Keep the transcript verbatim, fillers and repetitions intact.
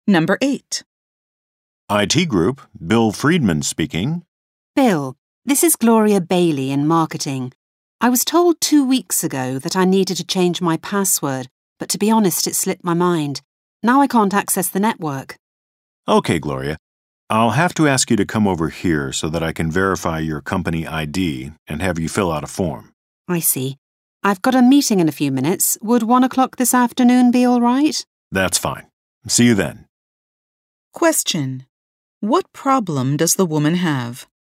Number eight. I T Group, Bill Friedman speaking. Bill, this is Gloria Bailey in marketing. I was told two weeks ago that I needed to change my password, but to be honest, it slipped my mind. Now I can't access the network. Okay, Gloria. I'll have to ask you to come over here so that I can verify your company I D and have you fill out a form. I see. I've got a meeting in a few minutes. Would one o'clock this afternoon be all right? That's fine. See you then. Question. What problem does the woman have?